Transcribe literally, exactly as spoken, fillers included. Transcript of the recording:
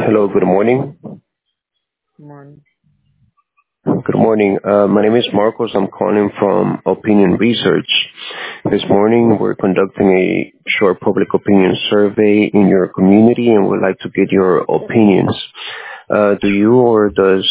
Hello, good morning. Morning. Good morning. Uh, my name is Marcos. I'm calling from Opinion Research. This morning, we're conducting a short public opinion survey in your community and would like to get your opinions. Uh, do you or does